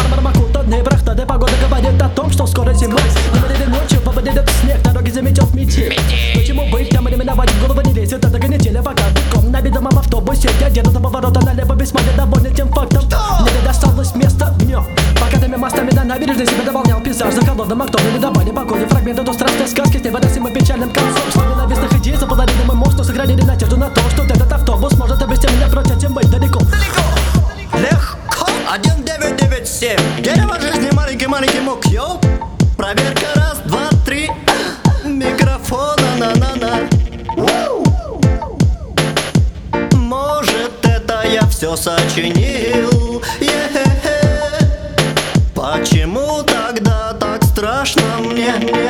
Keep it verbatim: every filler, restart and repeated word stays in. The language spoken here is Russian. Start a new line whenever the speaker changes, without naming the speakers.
Мармакутанные прохлады, погода говорит о том, что скоро зима. Говорили ночью, попадет снег, дороги заметет метель. Почему быть, там именовать в голову не лезет. Это неделя, пока бегом на бедомом автобусе. Я еду до поворота налево, весьма недоволен тем фактом. Мне не досталось места днем. Покатыми мостами на набережной себя дополнял пейзаж за холодным окном. Не давали покоя фрагменты до страшной сказки с невыносимым печальным концом. С ненавистных идей заполонили мы мост, но сохранили надежду на то, что этот автобус может довести меня прочь, а тем быть далеко.
Легко. Один девять девять семь. Дерево жизни, маленький-маленький мук, йоу. Проверка раз, два, три. Микрофона на-на-на. Может, это я все сочинил. Е-хе-хе. Почему тогда так страшно мне?